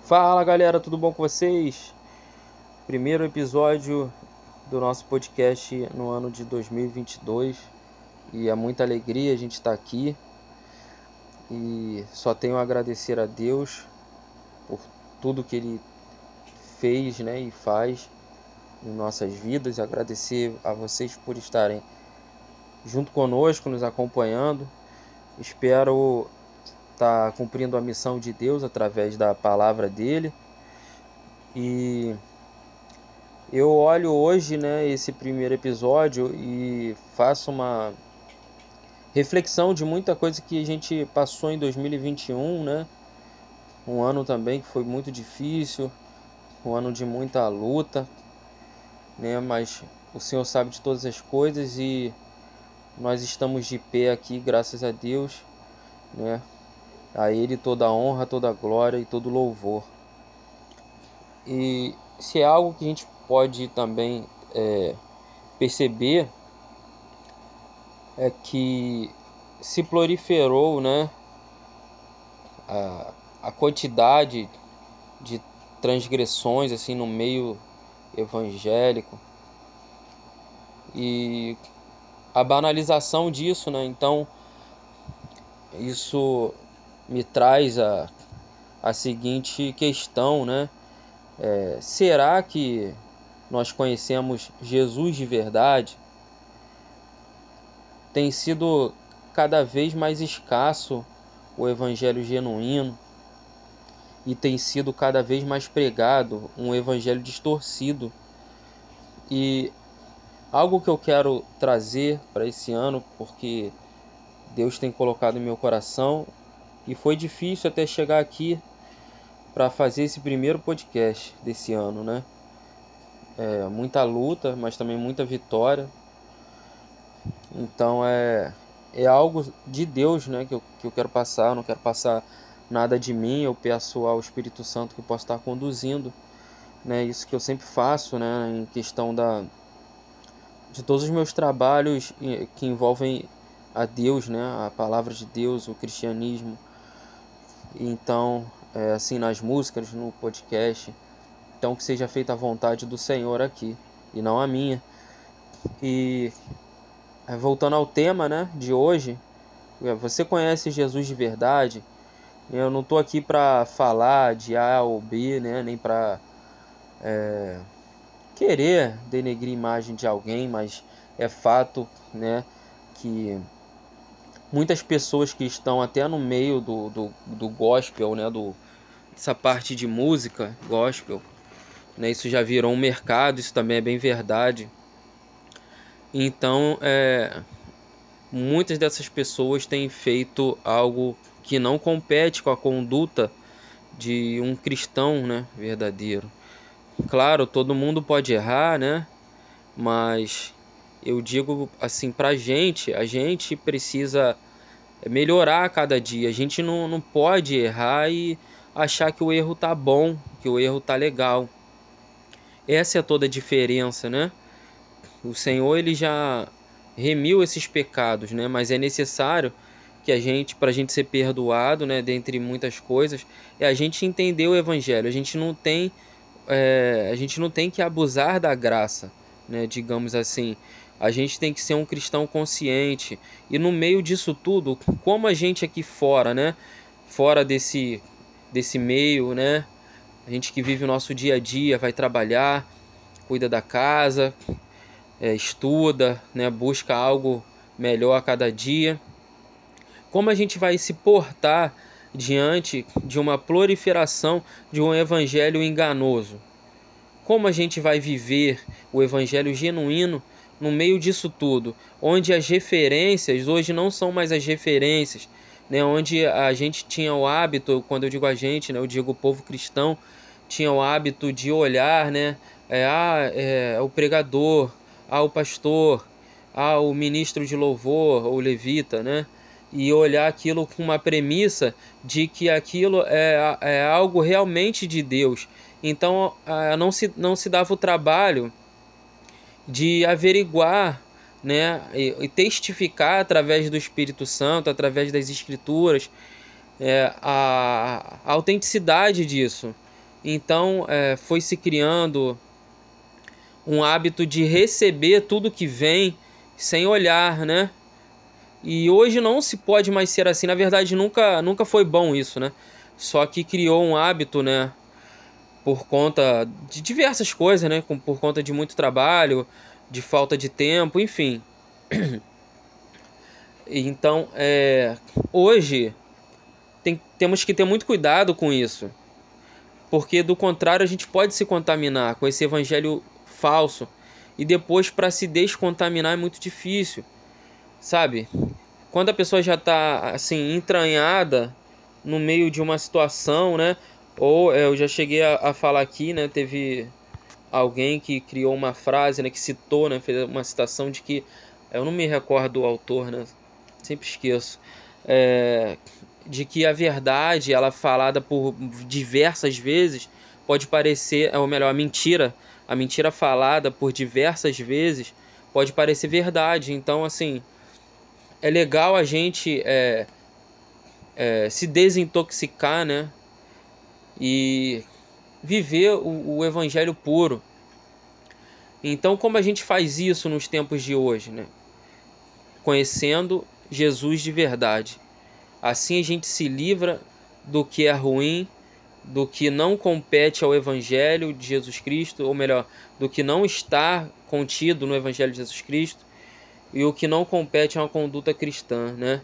Fala galera, tudo bom com vocês? Primeiro episódio do nosso podcast no ano de 2022 e é muita alegria a gente estar aqui e só tenho a agradecer a Deus por tudo que Ele fez, né, e faz em nossas vidas, e agradecer a vocês por estarem junto conosco, nos acompanhando. Espero estar cumprindo a missão de Deus através da palavra dele. E eu olho hoje, né, esse primeiro episódio e faço uma reflexão de muita coisa que a gente passou em 2021, né? Um ano também que foi muito difícil, um ano de muita luta, né? Mas o Senhor sabe de todas as coisas e nós estamos de pé aqui, graças a Deus, né? A Ele toda a honra, toda a glória e todo o louvor. E se é algo que a gente pode também perceber é que se proliferou, né, a quantidade de transgressões assim no meio evangélico e a banalização disso, né? Então isso me traz a seguinte questão, né? Será que nós conhecemos Jesus de verdade? Tem sido cada vez mais escasso o evangelho genuíno e tem sido cada vez mais pregado um evangelho distorcido. E algo que eu quero trazer para esse ano, porque Deus tem colocado em meu coração e foi difícil até chegar aqui para fazer esse primeiro podcast desse ano, né? Muita luta, mas também muita vitória. Então é algo de Deus, né, que eu quero passar. Eu não quero passar nada de mim. Eu peço ao Espírito Santo que possa estar conduzindo, né? Isso que eu sempre faço, né, em questão de todos os meus trabalhos que envolvem a Deus, né, a palavra de Deus, o cristianismo. Então, assim, nas músicas, no podcast. Então, que seja feita a vontade do Senhor aqui e não a minha. E voltando ao tema, né, de hoje, você conhece Jesus de verdade? Eu não estou aqui para falar de A ou B, né, nem para querer denegrir a imagem de alguém, mas é fato, né, que muitas pessoas que estão até no meio do gospel, né, dessa parte de música gospel, né, isso já virou um mercado, isso também é bem verdade. Então, muitas dessas pessoas têm feito algo que não compete com a conduta de um cristão, né, verdadeiro. Claro, todo mundo pode errar, né? Mas eu digo assim, a gente precisa melhorar a cada dia. A gente não pode errar e achar que o erro tá bom, que o erro tá legal. Essa é toda a diferença, né? O Senhor, ele já remiu esses pecados, né? Mas é necessário que para a gente ser perdoado, né, dentre muitas coisas, é a gente entender o Evangelho. A gente não tem que abusar da graça, né, digamos assim. A gente tem que ser um cristão consciente. E no meio disso tudo, como a gente aqui fora, né, fora desse meio, né, a gente que vive o nosso dia a dia, vai trabalhar, cuida da casa, estuda, né, busca algo melhor a cada dia. Como a gente vai se portar diante de uma proliferação de um evangelho enganoso? Como a gente vai viver o evangelho genuíno no meio disso tudo, onde as referências hoje não são mais as referências, né? Onde a gente tinha o hábito, quando eu digo a gente, né, eu digo o povo cristão, tinha o hábito de olhar, né, o pregador, o pastor, o ministro de louvor, o levita, né? E olhar aquilo com uma premissa de que aquilo é algo realmente de Deus. Então não se dava o trabalho de averiguar, né, e testificar através do Espírito Santo, através das Escrituras, a autenticidade disso. Então foi se criando um hábito de receber tudo que vem sem olhar, né? E hoje não se pode mais ser assim. Na verdade, nunca foi bom isso, né? Só que criou um hábito, né? Por conta de diversas coisas, né? Por conta de muito trabalho, de falta de tempo, enfim. Então, hoje temos que ter muito cuidado com isso. Porque do contrário a gente pode se contaminar com esse evangelho falso. E depois para se descontaminar é muito difícil, sabe? Quando a pessoa já está assim entranhada no meio de uma situação, né? Ou eu já cheguei a falar aqui, né? Teve alguém que criou uma frase, né? Que citou, né? Fez uma citação de que eu não me recordo do autor, né? Sempre esqueço. De que a verdade, ela falada por diversas vezes, pode parecer, ou melhor, a mentira falada por diversas vezes pode parecer verdade. Então, assim, é legal a gente se desintoxicar, né? E viver o evangelho puro. Então, como a gente faz isso nos tempos de hoje, né? Conhecendo Jesus de verdade. Assim a gente se livra do que é ruim, do que não compete ao Evangelho de Jesus Cristo, ou melhor, do que não está contido no Evangelho de Jesus Cristo, e o que não compete a uma conduta cristã, né?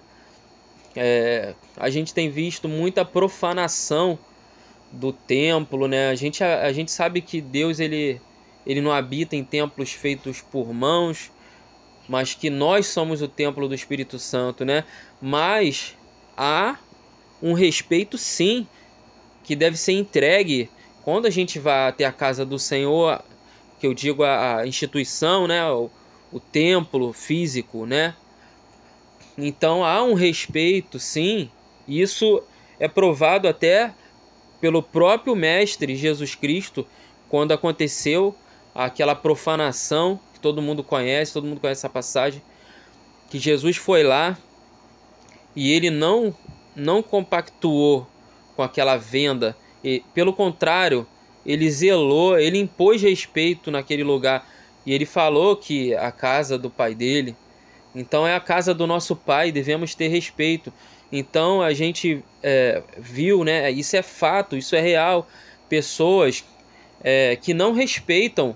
A gente tem visto muita profanação do templo, né? A gente sabe que Deus ele não habita em templos feitos por mãos, mas que nós somos o templo do Espírito Santo, né? Mas há um respeito, sim, que deve ser entregue quando a gente vai até a casa do Senhor, que eu digo a instituição, né? O templo físico, né? Então há um respeito, sim. Isso é provado até pelo próprio Mestre Jesus Cristo, quando aconteceu aquela profanação que todo mundo conhece essa passagem, que Jesus foi lá e ele não compactuou com aquela venda, e pelo contrário, ele zelou, ele impôs respeito naquele lugar, e ele falou que a casa do pai dele, então é a casa do nosso pai, devemos ter respeito. Então a gente viu, né? Isso é fato, isso é real. Pessoas que não respeitam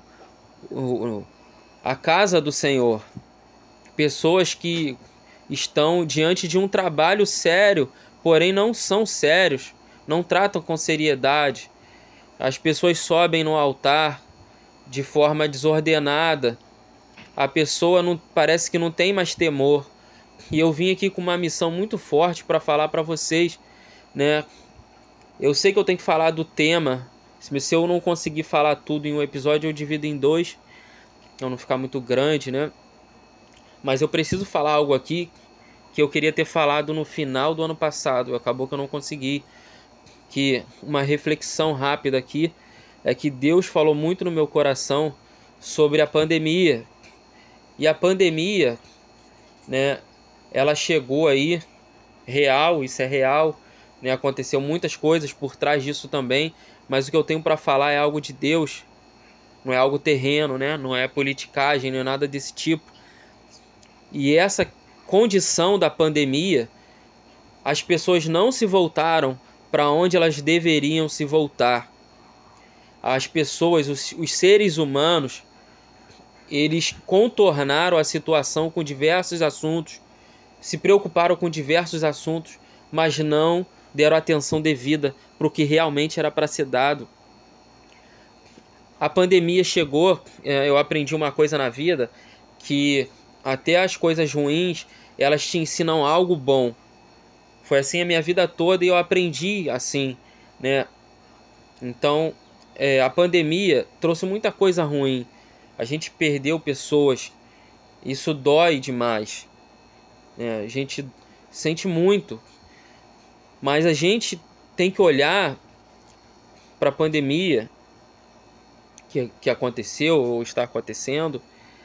a casa do Senhor, pessoas que estão diante de um trabalho sério, porém não são sérios, não tratam com seriedade. As pessoas sobem no altar de forma desordenada. A pessoa não, parece que não tem mais temor. E eu vim aqui com uma missão muito forte para falar para vocês, né? Eu sei que eu tenho que falar do tema. Se eu não conseguir falar tudo em um episódio, eu divido em dois, para não ficar muito grande, né? Mas eu preciso falar algo aqui que eu queria ter falado no final do ano passado. Acabou que eu não consegui. Que uma reflexão rápida aqui é que Deus falou muito no meu coração sobre a pandemia. E a pandemia, né, ela chegou aí real, isso é real, né? Aconteceu muitas coisas por trás disso também, mas o que eu tenho para falar é algo de Deus, não é algo terreno, né? Não é politicagem, não é nada desse tipo. E essa condição da pandemia, as pessoas não se voltaram para onde elas deveriam se voltar. As pessoas, os seres humanos, eles contornaram a situação com diversos assuntos, se preocuparam com diversos assuntos, mas não deram atenção devida para o que realmente era para ser dado. A pandemia chegou, eu aprendi uma coisa na vida, que até as coisas ruins, elas te ensinam algo bom. Foi assim a minha vida toda e eu aprendi assim, né? Então, a pandemia trouxe muita coisa ruim. A gente perdeu pessoas, isso dói demais, né? A gente sente muito, mas a gente tem que olhar para a pandemia que aconteceu ou está acontecendo,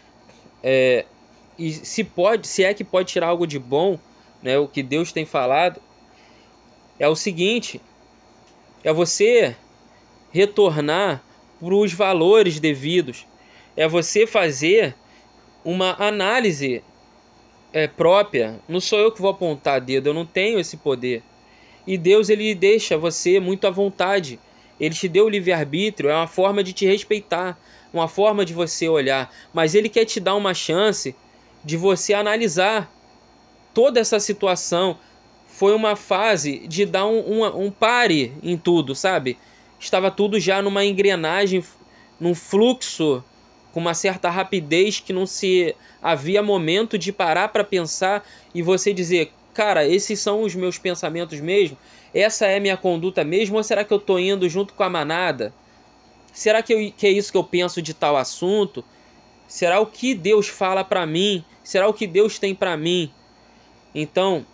e se é que pode tirar algo de bom, né? O que Deus tem falado é o seguinte: é você retornar para os valores devidos. É você fazer uma análise própria. Não sou eu que vou apontar dedo, eu não tenho esse poder. E Deus, ele deixa você muito à vontade. Ele te deu o livre-arbítrio, é uma forma de te respeitar, uma forma de você olhar. Mas ele quer te dar uma chance de você analisar toda essa situação. Foi uma fase de dar um pare em tudo, sabe? Estava tudo já numa engrenagem, num fluxo, com uma certa rapidez que não se havia momento de parar para pensar e você dizer, cara, esses são os meus pensamentos mesmo? Essa é minha conduta mesmo? Ou será que eu estou indo junto com a manada? Será que é isso que eu penso de tal assunto? Será o que Deus fala para mim? Será o que Deus tem para mim? Então,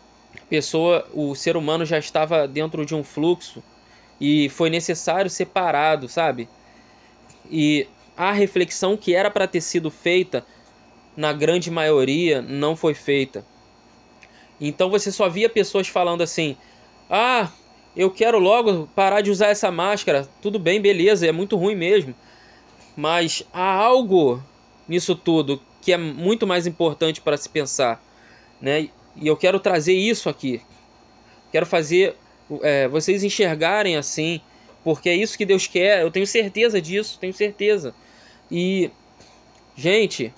o ser humano já estava dentro de um fluxo e foi necessário ser parado, sabe? E a reflexão que era para ter sido feita, na grande maioria, não foi feita. Então você só via pessoas falando assim: ah, eu quero logo parar de usar essa máscara. Tudo bem, beleza, é muito ruim mesmo. Mas há algo nisso tudo que é muito mais importante para se pensar, né? E eu quero trazer isso aqui. Quero fazer vocês enxergarem assim, porque é isso que Deus quer. Eu tenho certeza disso, tenho certeza. E, gente,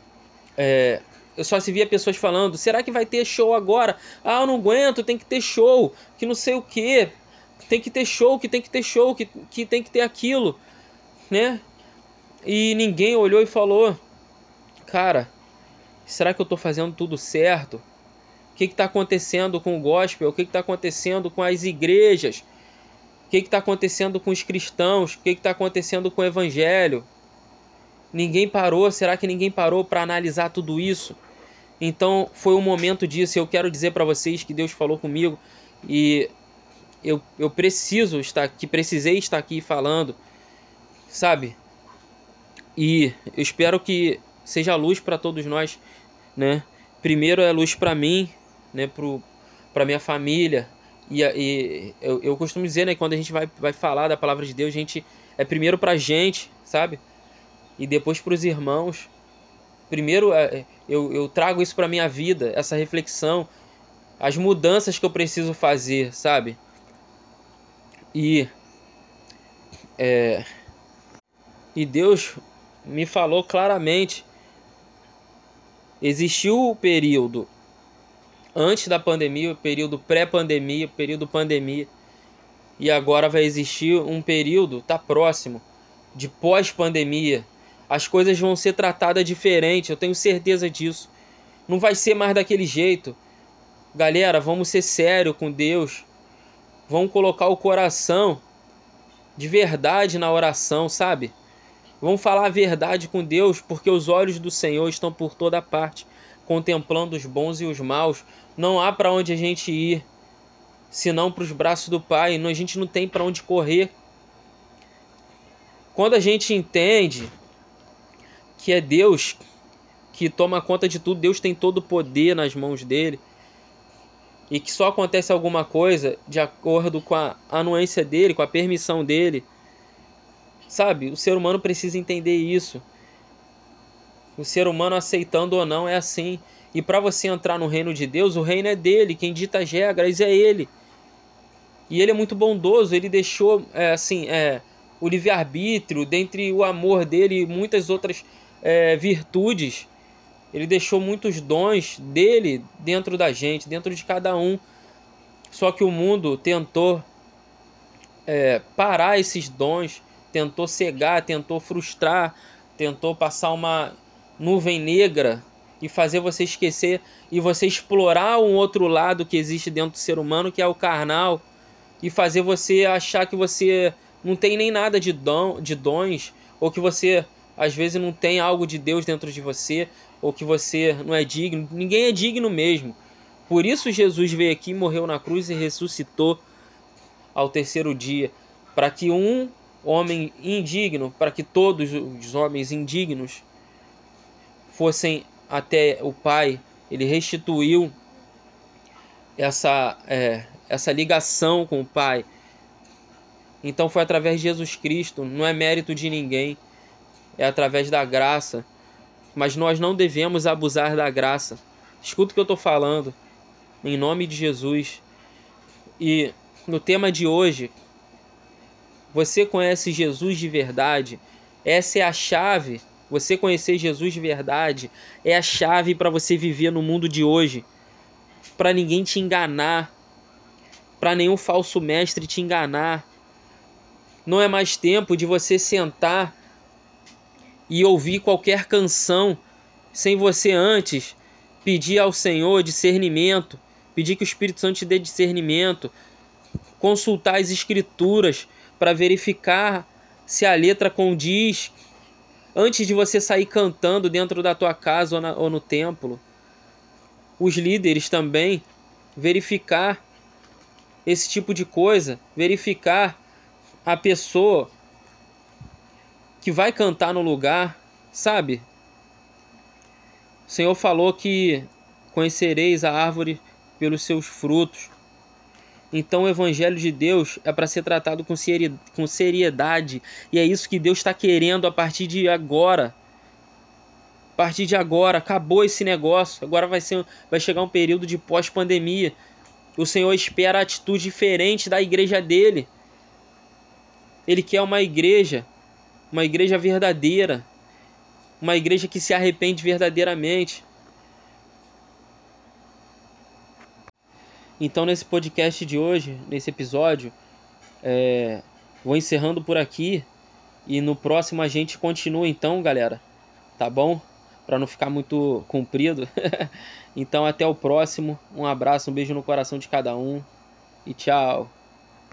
eu só se via pessoas falando: será que vai ter show agora? Ah, eu não aguento, tem que ter show, que não sei o que. Tem que ter show, que tem que ter show, que tem que ter aquilo, né? E ninguém olhou e falou: cara, será que eu tô fazendo tudo certo? O que está acontecendo com o gospel? O que está acontecendo com as igrejas? O que está acontecendo com os cristãos? O que está acontecendo com o evangelho? Ninguém parou, será que ninguém parou para analisar tudo isso? Então foi um momento disso. Eu quero dizer para vocês que Deus falou comigo e eu preciso estar aqui, precisei estar aqui falando, sabe? E eu espero que seja luz para todos nós, né? Primeiro é luz para mim, né? Para minha família. E eu costumo dizer, né? Quando a gente vai falar da palavra de Deus, a gente é primeiro pra gente, sabe? E depois para os irmãos. Primeiro eu trago isso para minha vida, essa reflexão, as mudanças que eu preciso fazer, sabe? E e Deus me falou claramente. Existiu o período antes da pandemia, o período pré-pandemia, o período pandemia. E agora vai existir um período, tá próximo, de pós-pandemia. As coisas vão ser tratadas diferente, eu tenho certeza disso. Não vai ser mais daquele jeito. Galera, vamos ser sérios com Deus. Vamos colocar o coração de verdade na oração, sabe? Vamos falar a verdade com Deus, porque os olhos do Senhor estão por toda parte, contemplando os bons e os maus. Não há para onde a gente ir, senão para os braços do Pai. A gente não tem para onde correr. Quando a gente entende que é Deus que toma conta de tudo, Deus tem todo o poder nas mãos dele, e que só acontece alguma coisa de acordo com a anuência dele, com a permissão dele, sabe? O ser humano precisa entender isso. O ser humano, aceitando ou não, é assim. E para você entrar no reino de Deus, o reino é dele, quem dita as regras é ele. E ele é muito bondoso, ele deixou o livre-arbítrio, dentre o amor dele e muitas outras virtudes. Ele deixou muitos dons dele dentro da gente, dentro de cada um. Só que o mundo tentou parar esses dons, tentou cegar, tentou frustrar, tentou passar uma nuvem negra e fazer você esquecer e você explorar um outro lado que existe dentro do ser humano, que é o carnal, e fazer você achar que você não tem nem nada de dons, ou que você às vezes não tem algo de Deus dentro de você, ou que você não é digno. Ninguém é digno mesmo. Por isso Jesus veio aqui, morreu na cruz e ressuscitou ao terceiro dia, para que um homem indigno, para que todos os homens indignos fossem até o Pai. Ele restituiu essa ligação com o Pai. Então foi através de Jesus Cristo, não é mérito de ninguém, é através da graça. Mas nós não devemos abusar da graça. Escuta o que eu estou falando, em nome de Jesus. E no tema de hoje, você conhece Jesus de verdade? Essa é a chave. Você conhecer Jesus de verdade é a chave para você viver no mundo de hoje. Para ninguém te enganar, para nenhum falso mestre te enganar. Não é mais tempo de você sentar e ouvir qualquer canção sem você antes pedir ao Senhor discernimento, pedir que o Espírito Santo te dê discernimento, consultar as Escrituras para verificar se a letra condiz antes de você sair cantando dentro da tua casa ou no templo. Os líderes também verificar esse tipo de coisa, verificar a pessoa que vai cantar no lugar, sabe? O Senhor falou que conhecereis a árvore pelos seus frutos. Então o Evangelho de Deus é para ser tratado com seriedade. E é isso que Deus está querendo a partir de agora. A partir de agora, acabou esse negócio. Agora vai chegar um período de pós-pandemia. O Senhor espera a atitude diferente da igreja dele. Ele quer uma igreja verdadeira. Uma igreja que se arrepende verdadeiramente. Então nesse podcast de hoje, nesse episódio, vou encerrando por aqui. E no próximo a gente continua então, galera. Tá bom? Para não ficar muito comprido. Então até o próximo. Um abraço, um beijo no coração de cada um. E tchau.